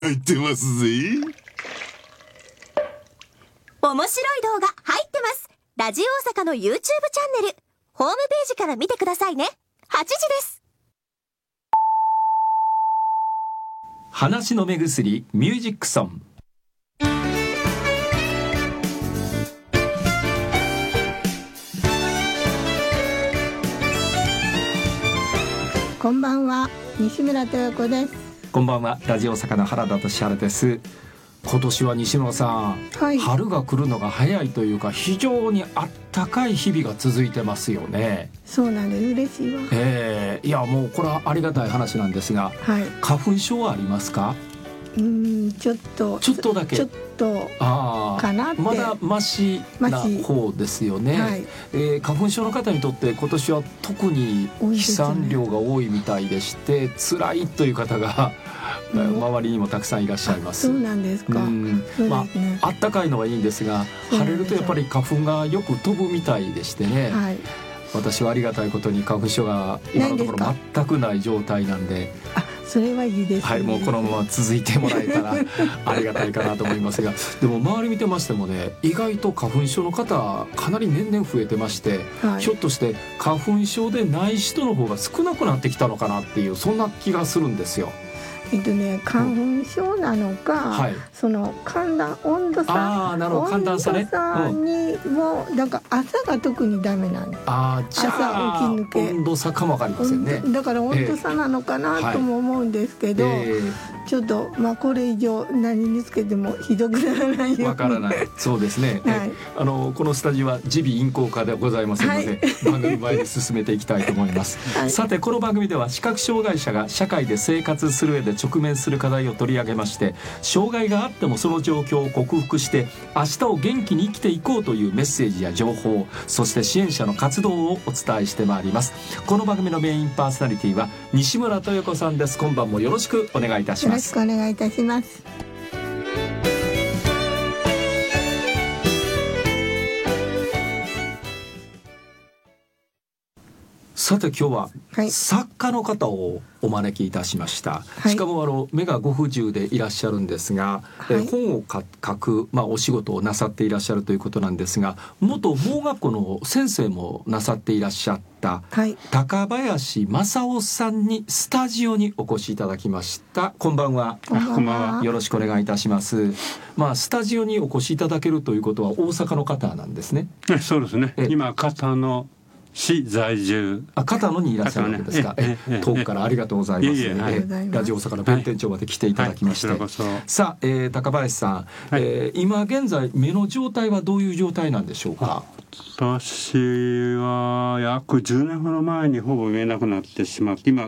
入ってますぜ。 面白い動画入ってます。ラジオ大阪の YouTube チャンネル、ホームページから見てくださいね。8時です。 話の目薬ミュージックソン。 こんばんは、西村豊子です。 こんばんは、ラジオ大阪の原田俊原です。今年は西村さん、 はい、 春が来るのが早いというか、非常にあったかい日々が続いてますよね。 そうなんです、嬉しいわ。 いやもうこれはありがたい話なんですが、 はい、 花粉症はありますか？ ちょっとだけ、 ちょっとかなって。 まだマシな方ですよね。 はい、 花粉症の方にとって今年は特に飛散量が多いみたいでして、辛いという方が周りにもたくさんいらっしゃいます。 そうなんですか。 あったかいのはいいんですが、晴れるとやっぱり花粉がよく飛ぶみたいでしてね、 はい、 私はありがたいことに花粉症が今のところ全くない状態なんで、 それはいいですね。 はい、もうこのまま続いてもらえたらありがたいかなと思いますが、でも周り見てましてもね、意外と花粉症の方かなり年々増えてまして、 はい、 ひょっとして花粉症でない人の方が少なくなってきたのかなっていう、そんな気がするんですよ。 花粉症なのか、 はい、 その寒暖温度差、 寒暖差ね、 にもだから朝が特にダメなんです。 じゃあ朝起き抜け温度差かもわかりませんね。 だから温度差なのかなとも思うんですけど、ちょっとこれ以上何につけてもひどくならないように。 わからない。そうですね、 はい、 このスタジオは耳鼻咽喉科ではございませんので、はい、番組前に進めていきたいと思います、はい、さてこの番組では視覚障害者が社会で生活する上で直面する課題を取り上げまして、障害があってもその状況を克服して明日を元気に生きていこうというメッセージや情報、そして支援者の活動をお伝えしてまいります。この番組のメインパーソナリティは西村豊子さんです。今晩もよろしくお願いいたします。 よろしくお願いいたします。 さて今日は作家の方をお招きいたしました、はい、しかも目がご不自由でいらっしゃるんですが、はい、本を書く、お仕事をなさっていらっしゃるということなんですが、元盲学校の先生もなさっていらっしゃった、はい、高林正夫さんにスタジオにお越しいただきました。こんばんは。 こんばんは。 よろしくお願いいたします。スタジオにお越しいただけるということは大阪の方なんですね。 そうですね。今片野市在住。 片野にいらっしゃるわけですか。遠くからありがとうございます。ラジオ大阪の弁天町まで来ていただきまして、さあ、高林さん、今現在目の状態はどういう状態なんでしょうか？ 私は約10年ほど前にほぼ見えなくなってしまって、今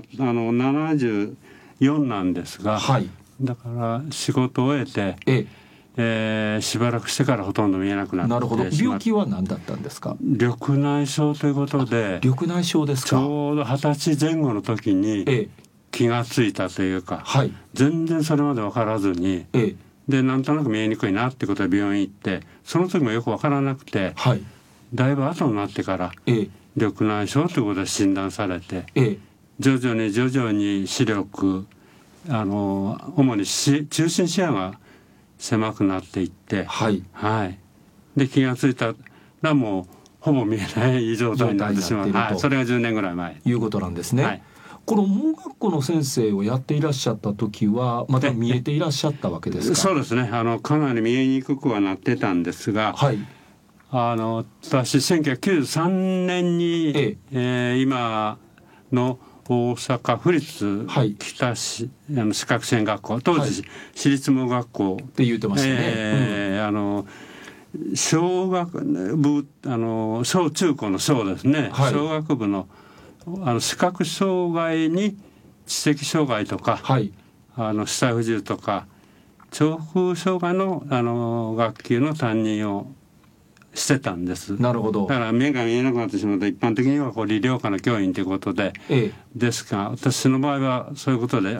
74なんですが、はい、だから仕事を終えて、しばらくしてからほとんど見えなくなってしまって。なるほど。 病気は何だったんですか？ 緑内障ということで。 緑内障ですか？ ちょうど20歳前後の時に気がついたというか、全然それまで分からずに、でなんとなく見えにくいなってことで病院行って、その時もよく分からなくて、だいぶ後になってから緑内障ということで診断されて、徐々に視力、主に中心視野が狭くなっていって、で気がついたらもうほぼ見えない状態になってしまう。それが10年ぐらい前いうことなんですね。この盲学校の先生をやっていらっしゃった時はまだ見えていらっしゃったわけですか？ そうですね。かなり見えにくくはなってたんですが、私1993年に、今の大阪府立北市、視覚支援学校、当時、私立盲学校って言ってましたね。 小学部小中高の小ですね、小学部の視覚障害に知的障害とか、視細不自由とか聴覚障害の学級の担任をしてたんです。 なるほど。 だから目が見えなくなってしまうと一般的には理療科の教員ということで、ですが私の場合はそういうことで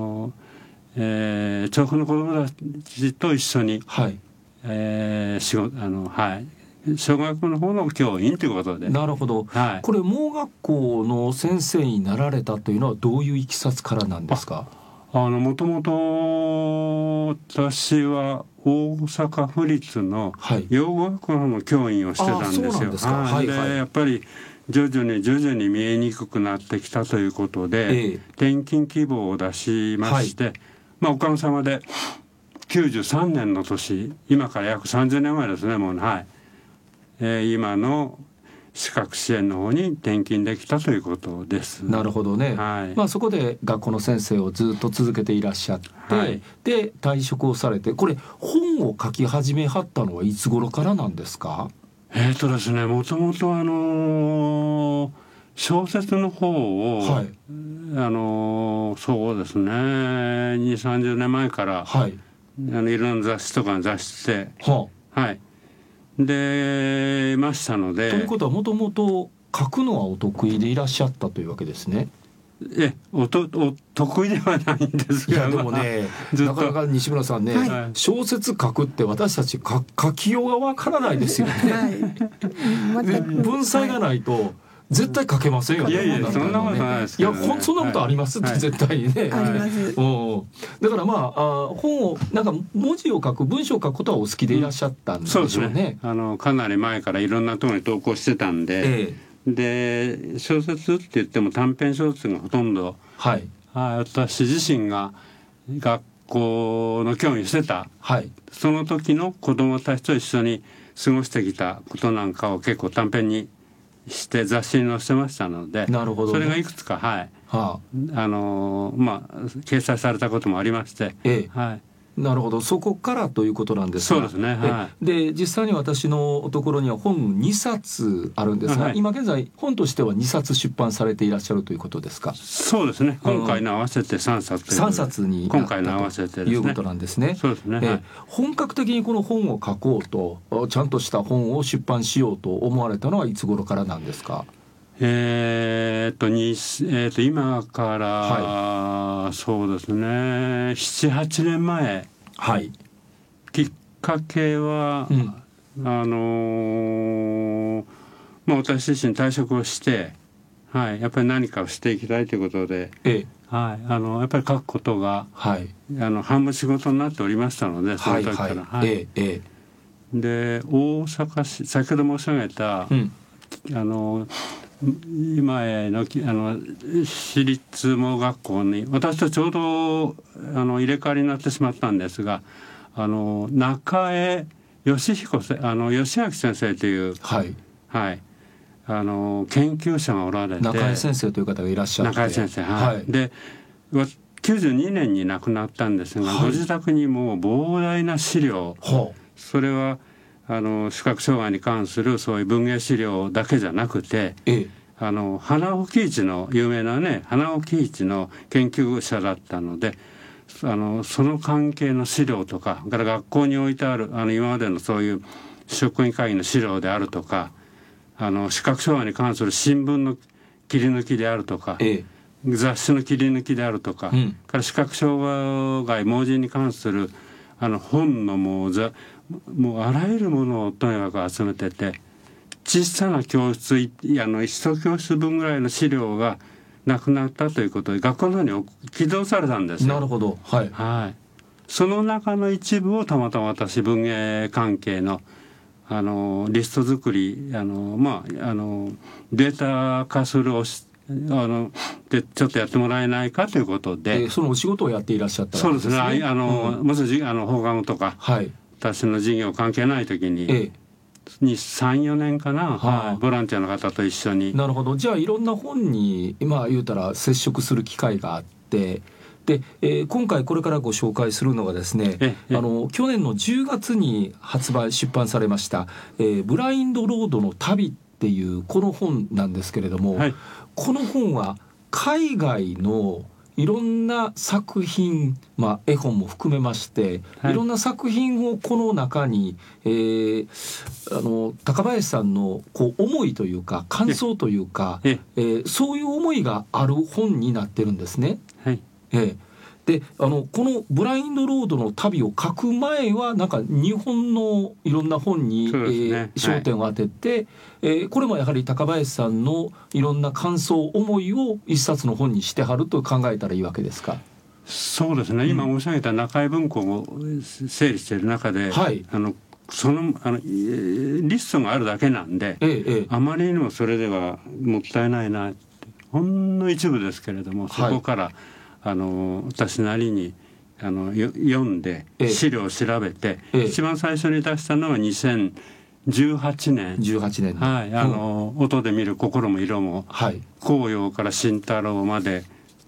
聴覚の子どもたちと一緒に、仕事小学校の方の教員ということで。 なるほど、これ盲学校の先生になられたというのはどういういきさつからなんですか？ もともと私は大阪府立の養護学校の教員をしてたんですよ。でやっぱり徐々に見えにくくなってきたということで、転勤希望を出しまして、おかげさまで93年の年、今から約30年前ですね、もう今の資格支援の方に転勤できたということです。 なるほどね、そこで学校の先生をずっと続けていらっしゃって、で退職をされて、これ本を書き始めはったのはいつ頃からなんですか？ ですね、もともと小説の方を、そうですね20-30年前から、いろんな雑誌とかに出してでましたので。 ということはもともと書くのはお得意でいらっしゃったというわけですね。 お得意ではないんですが、 でもねなかなか西村さんね、小説書くって私たち書きようがわからないですよね。文才がないと絶対書けませんよね。 いやそんなことないですけどね。 いやそんなことありますって絶対にね。 あります。 だから本をなんか文字を書く文章を書くことはお好きでいらっしゃったんでしょうね。 そうですね。かなり前からいろんなところに投稿してたんで。で小説って言っても短編小説がほとんど、私自身が学校の教員してた、その時の子どもたちと一緒に過ごしてきたことなんかを結構短編にして雑誌に載せてましたので、 なるほどね、 それがいくつか掲載されたこともありまして、 なるほど、そこからということなんですが。そうですね、 で実際に私のところには本2冊あるんですが、今現在本としては2冊出版されていらっしゃるということですか？ そうですね、今回の合わせて3冊 3冊に今回の合わせていうことなんですね。 そうですね、 本格的にこの本を書こうと、ちゃんとした本を出版しようと思われたのはいつ頃からなんですか？ 今から、そうですね 7-8 年前、きっかけは、私自身退職をして、やっぱり何かをしていきたいということで、やっぱり書くことが、半分仕事になっておりましたので、その時から、で大阪市、先ほど申し上げた、今への私立盲学校に私とちょうど入れ替わりになってしまったんですが、中江義明先生という、研究者がおられて、 中江先生という方がいらっしゃって、 中江先生、で92年に亡くなったんですが、ご自宅にもう膨大な資料、それは視覚障害に関するそういう文芸資料だけじゃなくて、花尾喜一の有名なね花尾喜一の研究者だったので、その関係の資料とか、から学校に置いてある今までのそういう職員会議の資料であるとか、視覚障害に関する新聞の切り抜きであるとか、雑誌の切り抜きであるとか、から視覚障害盲人に関する本のもうあらゆるものをとにかく集めてて、小さな教室1教室分ぐらいの資料がなくなったということで学校の方に寄贈されたんですよ。 なるほど、 その中の一部をたまたま私文芸関係のリスト作りデータ化するでちょっとやってもらえないかということで、 そのお仕事をやっていらっしゃったわけですね。そうですね、もし放課後とか、私の授業関係ない時に、3-4年かな、ボランティアの方と一緒に。 なるほど、じゃあいろんな本に言うたら接触する機会があって、で、今回これからご紹介するのがですね、去年の10月に出版されました、ブラインドロードの旅っていうこの本なんですけれども、この本は海外のいろんな作品、絵本も含めまして、いろんな作品をこの中に、高林さんの思いというか感想というか、そういう思いがある本になってるんですね。でこのブラインドロードの旅を書く前はなんか日本のいろんな本に、焦点を当てて、これもやはり高林さんのいろんな感想思いを一冊の本にしてはると考えたらいいわけですか？ そうですね、今申し上げた中井文庫を整理している中で、はい、リストがあるだけなんで、あまりにもそれではもったいないなって、ほんの一部ですけれども、そこから、はい、私なりに読んで資料を調べて、一番最初に出したのは2018年、はい、音で見る心も色も、はい、紅葉から慎太郎まで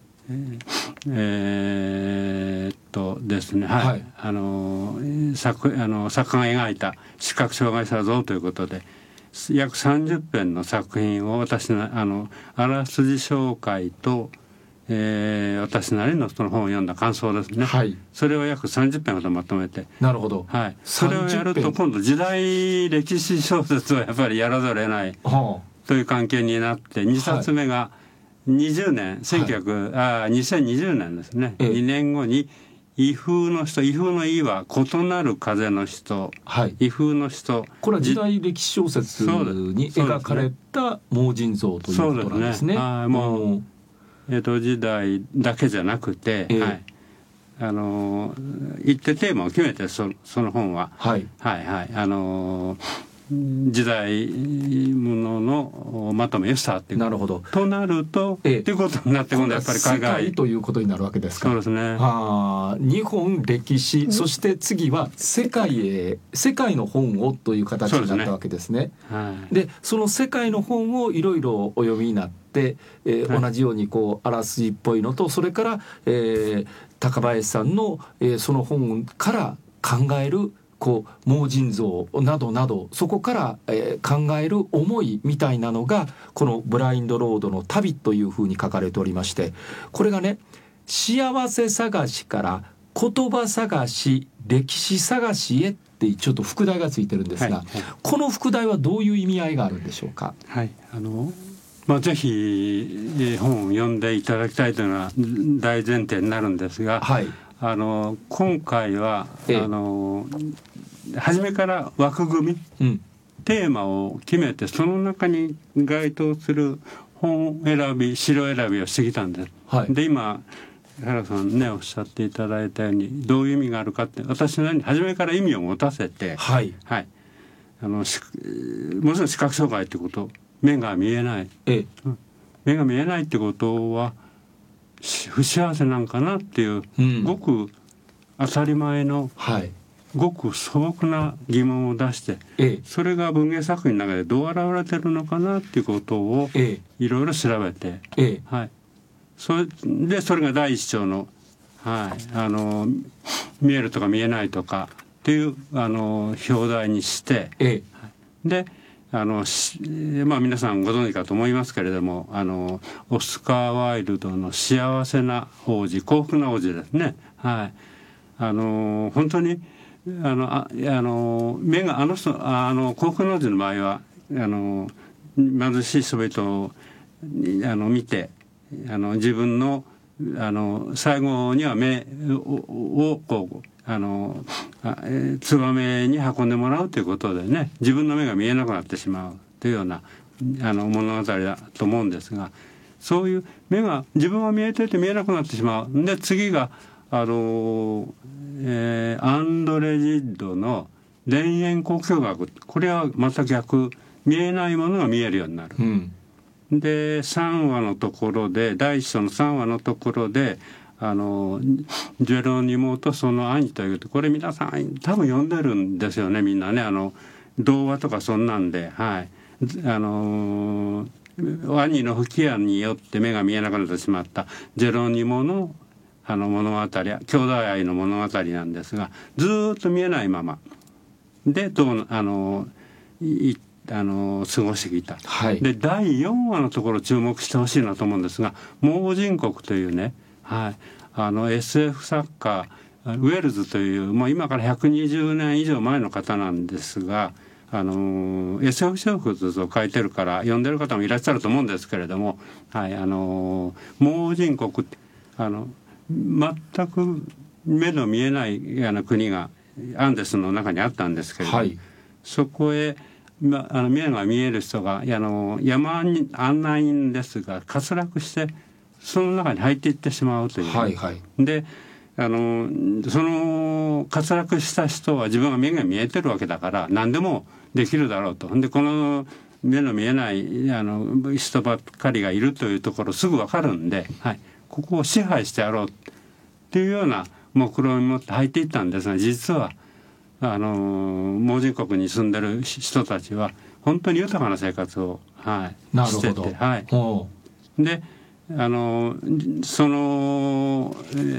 ですね、はい、作家が描いた視覚障害者像ということで約30編の作品を私のあらすじ紹介と、私なりのその本を読んだ感想ですね、はい、それを約30編ほどまとめて、 なるほど、 はい、それをやると今度時代歴史小説をやっぱりやらざるを得ないという関係になって2冊目が、20年、2020年ですね、2年後に異風の人、異風の異は異なる風の人、はい、異風の人、 これは時代歴史小説に描かれた盲人像ということなんですね。 もう江戸時代だけじゃなくて、はい、一定テーマを決めてその本は、はいはいはい、時代もののまとめをしたっていう。 なるほど。 となると、っていうことになって今度やっぱり海外ということになるわけですか。 そうですね。 日本歴史、そして次は世界の本をという形になったわけですね。で、その世界の本をいろいろお読みになって、同じようにこうあらすじっぽいのと、それから、高林さんの、その本から考える盲人像などなど、そこから、考える思いみたいなのがこのブラインドロードの旅というふうに書かれておりまして、これがね、幸せ探しから言葉探し、歴史探しへってちょっと副題がついてるんですが、はいはい、この副題はどういう意味合いがあるんでしょうか。 はい、ぜひ本を読んでいただきたいというのは大前提になるんですが、はい、今回は初めから枠組み、テーマを決めてその中に該当する本選び、資料選びをしてきたんです、はい、で今原さんねおっしゃっていただいたようにどういう意味があるかって、私なりに初めから意味を持たせて、はいはい、もちろん視覚障害ってこと、目が見えない、目が見えないってことは不幸せなんかなっていう、ごく当たり前の、はい、ごく素朴な疑問を出して、それが文芸作品の中でどう現れてるのかなっていうことをいろいろ調べて、はい、それが第一章の、はい、見えるとか見えないとかっていう表題にして、で皆さんご存知かと思いますけれども、オスカー・ワイルドの幸せな王子、幸福な王子ですね、はい、本当に目が幸福な王子の場合は貧しい人々を見て自分の最後には目をツバメに運んでもらうということでね、自分の目が見えなくなってしまうというような物語だと思うんですが、そういう自分は見えてて見えなくなってしまう。で次がアンドレ・ジッドの田園交響楽、これはまた逆、見えないものが見えるようになる、で3話のところで、第一章の3話のところでジェロニモとその兄という、これ皆さん多分読んでるんですよね、みんなね、童話とかそんなんで、はい、兄の不器用によって目が見えなくなってしまったジェロニモの物語、兄弟愛の物語なんですが、ずっと見えないままで過ごしてきた、はい、で第4話のところ注目してほしいなと思うんですが、盲人国というね、はい、SF 作家ウェルズという、今から120年以上前の方なんですが、SF 小説を書いてるから読んでる方もいらっしゃると思うんですけれども、はい、盲人国って全く目の見えない国がアンデスの中にあったんですけれども、はい、そこへ目が見える人が山に案内人ですが滑落してその中に入っていってしまうという、 はいはい、 でその滑落した人は自分が目が見えてるわけだから何でもできるだろうと。でこの目の見えない人ばっかりがいるというところすぐ分かるんで、はい、ここを支配してやろうっていうような目論見を持って入っていったんですが、実は盲人国に住んでる人たちは本当に豊かな生活を、はい、してて、はい、でその、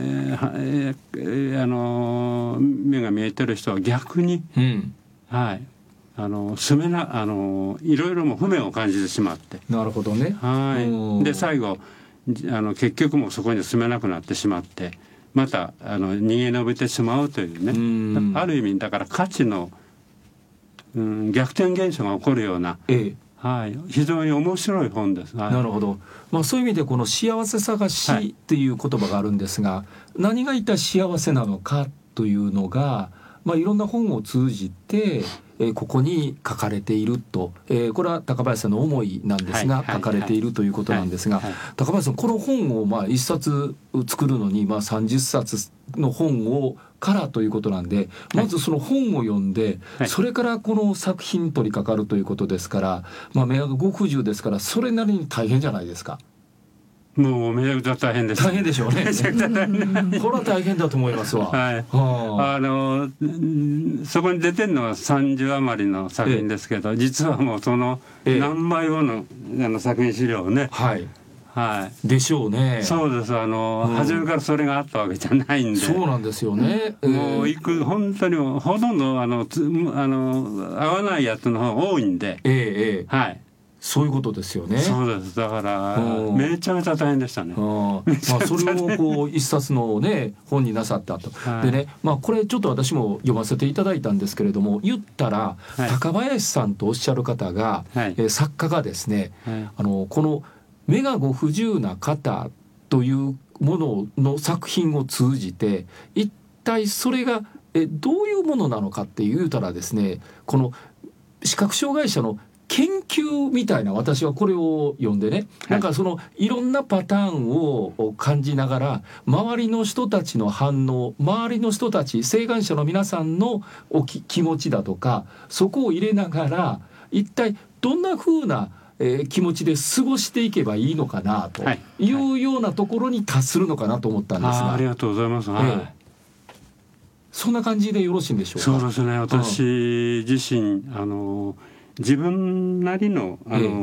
目が見えてる人は逆に、うん、はい、いろいろも不便を感じてしまって、 なるほどね、 はい、で最後結局もうそこに住めなくなってしまって、また逃げ延びてしまうというね、ある意味だから価値の、逆転現象が起こるような、はい、非常に面白い本です、はい、 なるほど、まあ、そういう意味でこの幸せ探しっていう言葉があるんですが、はい、何が一体幸せなのかというのが、まあ、いろんな本を通じてここに書かれていると、これは高林さんの思いなんですが、書かれているということなんですが、高林さんこの本をまあ1冊作るのにまあ30冊の本をからということなんで、まずその本を読んで、それからこの作品に取り掛かるということですから、まあ、目がご不自由ですからそれなりに大変じゃないですか。 もうめちゃくちゃ大変です。 大変でしょうね。めちゃくちゃ大変。これは大変だと思いますわ。 はい。そこに出てるのは30余りの作品ですけど、実はもうその何倍もの作品資料をね。 はい。 はい。 でしょうね。 そうです。初めからそれがあったわけじゃないんで。 そうなんですよね。 もう本当にほとんど合わないやつの方が多いんで。はい。 そういうことですよね。 そうです。だからめちゃめちゃ大変でしたね。 まあそれをこう一冊のね本になさったと。でね、まあこれちょっと私も読ませていただいたんですけれども、言ったら高林さんとおっしゃる方が、作家がですね、この目がご不自由な方というものの作品を通じて一体それがどういうものなのかって言うたらですね、この視覚障害者の研究みたいな、私はこれを読んでね、なんかそのいろんなパターンを感じながら、周りの人たちの反応、周りの人たち晴眼者の皆さんの気持ちだとか、そこを入れながら一体どんな風な気持ちで過ごしていけばいいのかなというようなところに達するのかなと思ったんですが、 ありがとうございます。 そんな感じでよろしいんでしょうか。 そうですね。私自身自分なりの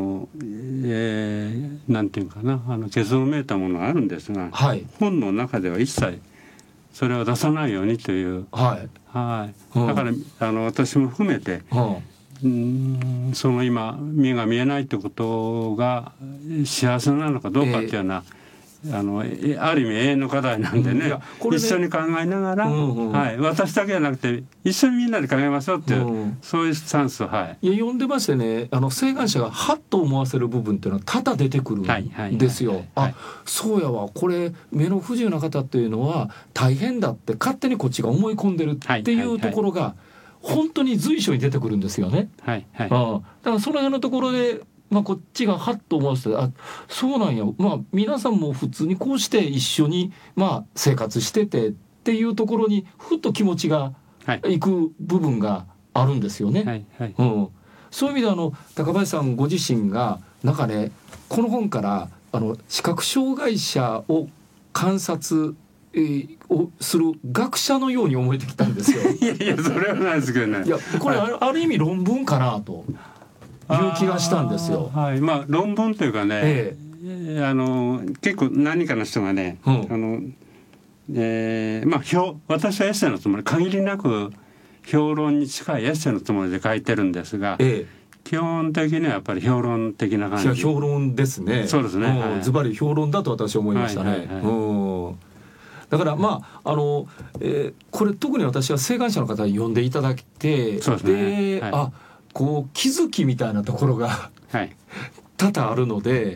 なんていうかな、結論めいたものがあるんですが、本の中では一切それを出さないようにという、だから私も含めて、その今目が見えないってことが幸せなのかどうかっていうような、ある意味永遠の課題なんでね、一緒に考えながら、私だけじゃなくて一緒にみんなで考えましょうっていう、そういうスタンスを、 読んでましてね、晴眼者がハッと思わせる部分っていうのは多々出てくるんですよ。そうやわ、これ目の不自由な方っていうのは大変だって勝手にこっちが思い込んでるっていうところが本当に随所に出てくるんですよね。だからその辺のところでこっちがハッと思わせて、そうなんや、皆さんも普通にこうして一緒に生活しててっていうところにふっと気持ちがいく部分があるんですよね。そういう意味で高林さんご自身がなんかね、この本から視覚障害者を観察をする学者のように思えてきたんですよ。 いやそれはないですけどね。 いやこれある意味論文かなという気がしたんですよ。 論文というかね、結構何かの人がね、私はエッセイのつもり、限りなく評論に近いエッセイのつもりで書いてるんですが、基本的にはやっぱり評論的な感じ。 評論ですね。 そうですね。 ズバリ評論だと私は思いましたね。だからこれ特に私は晴眼者の方に読んでいただいて、で、こう気づきみたいなところが多々あるので、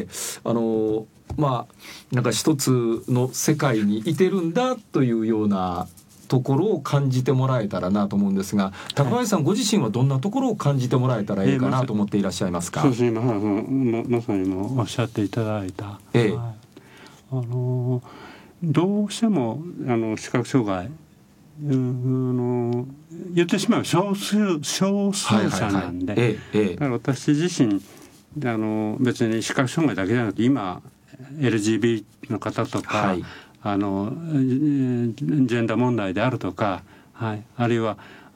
なんか一つの世界にいてるんだというようなところを感じてもらえたらなと思うんですが、高林さんご自身はどんなところを感じてもらえたらいいかなと思っていらっしゃいますか。 そうですね、まさにもおっしゃっていただいた、 どうしても視覚障害言ってしまえば少数者なんで、だから私自身別に視覚障害だけじゃなくて今 LGBT の方とか、はい、ジェンダー問題であるとか、はい、あるいは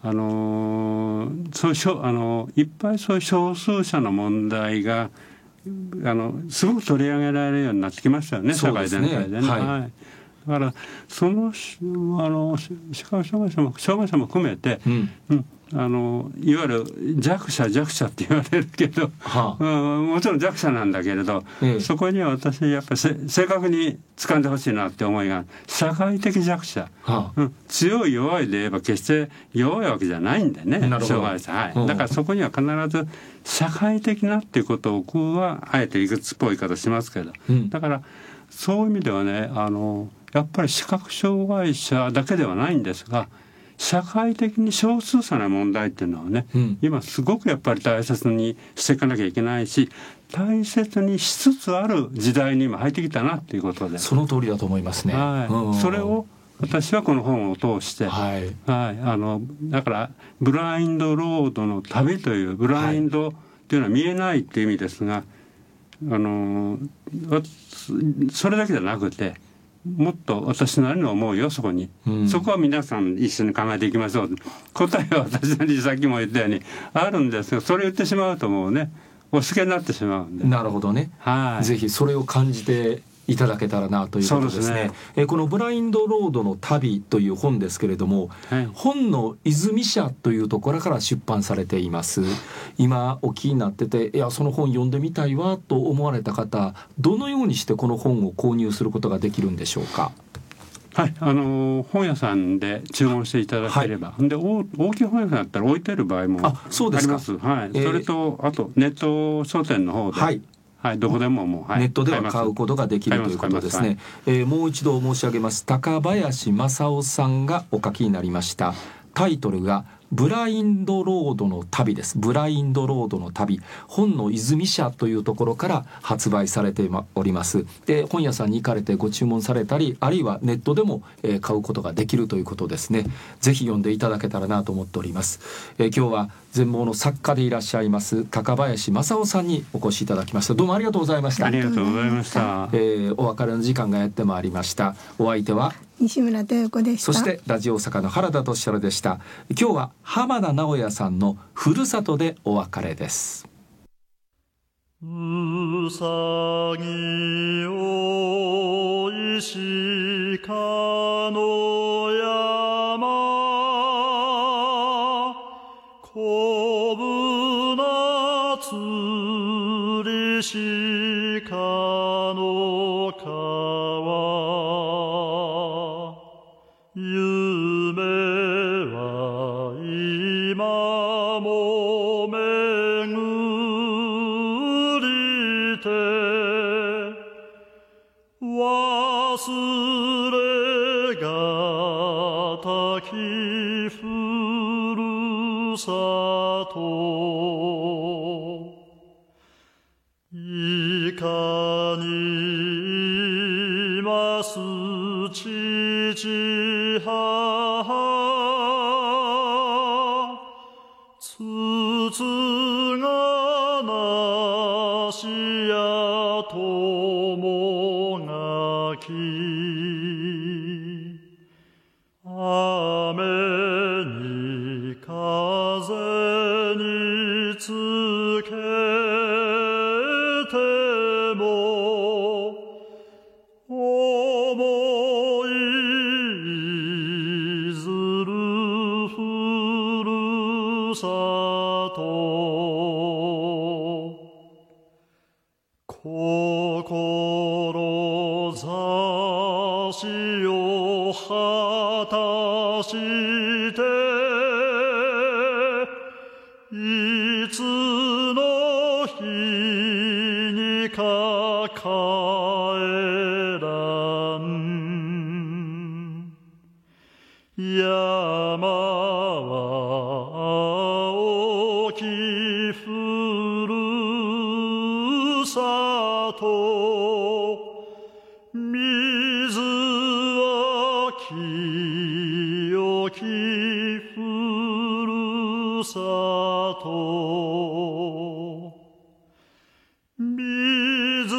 そういういっぱいそういう少数者の問題がすごく取り上げられるようになってきましたよね、社会全体でね。はいはい、だからその視覚障害者も含めて、いわゆる弱者って言われるけど、もちろん弱者なんだけれど、そこには私やっぱり正確に掴んでほしいなって思いが、社会的弱者、強い弱いで言えば決して弱いわけじゃないんでね、障害者、はい、だからそこには必ず社会的なっていうことを僕はあえて理屈っぽい言い方しますけど、だからそういう意味ではねやっぱり視覚障害者だけではないんですが、社会的に少数者の問題っていうのはね、今すごくやっぱり大切にしていかなきゃいけないし、大切にしつつある時代に今入ってきたなっていうことで、 その通りだと思いますね。 はい、それを私はこの本を通して、はいはい、だからブラインドロードの旅という、ブラインドっていうのは見えないっていう意味ですが、それだけじゃなくてもっと私なりの思うよ、そこに、そこは皆さん一緒に考えていきましょう。答えは私なりにさっきも言ったようにあるんですが、それ言ってしまうともうねお好きになってしまうんで。 なるほどね、はい、ぜひそれを感じていただけたらなということですね。このブラインドロードの旅という本ですけれども、はい、本の泉社というところから出版されています。今お気になってて、いやその本読んでみたいわと思われた方、どのようにしてこの本を購入することができるんでしょうか。 はい、本屋さんで注文していただければ、はい、で大きい本屋さんだったら置いてる場合もあります。はい、それとあとネット書店の方で、はいはい、どこでももう、はい、 ネットでは買うことができるということですね。もう一度申し上げます。高林正夫さんがお書きになりました。タイトルがブラインドロードの旅です。ブラインドロードの旅、本の泉社というところから発売されております。で、本屋さんに行かれてご注文されたり、あるいはネットでも買うことができるということですね。ぜひ読んでいただけたらなと思っております。今日は全盲の作家でいらっしゃいます高林正夫さんにお越しいただきました。どうもありがとうございました。 ありがとうございました。 お別れの時間がやってまいりました。お相手は西村豊子でした。 そしてラジオ大阪の原田俊郎でした。今日は浜田直也さんのふるさとでお別れです。 うさぎおいしかの山、こぶなつりしかの川、夢は今も巡りて、忘れがたきふるさと、いかにます父母、つつがなしや友がき、雨に風につけても思いずるふるさと、志を果たしていつの日にか帰らん、山は青きふるさと、 ふるさと水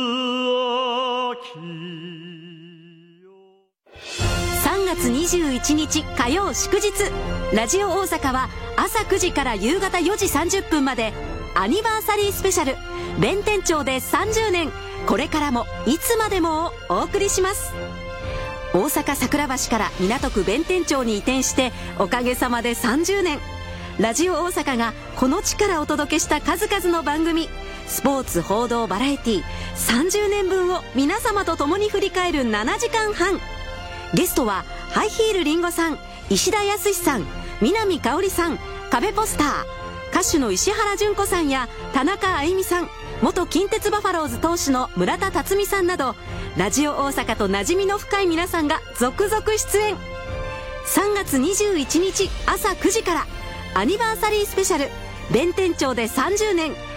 3月21日火曜祝日、ラジオ大阪は朝9時から夕方4時30分までアニバーサリースペシャル弁天町で30年、これからもいつまでもをお送りします。大阪桜橋から港区弁天町に移転しておかげさまで30年、ラジオ大阪がこの地からお届けした数々の番組、スポーツ報道バラエティ30年分を皆様と共に振り返る7時間半。ゲストはハイヒールリンゴさん、石田康さん、南香織さん、壁ポスター、歌手の石原詢子さんや田中あゆみさん、元近鉄バファローズ投手の村田辰巳さんなど、ラジオ大阪と馴染みの深い皆さんが続々出演。3月21日朝9時からアニバーサリースペシャル弁天町で30年、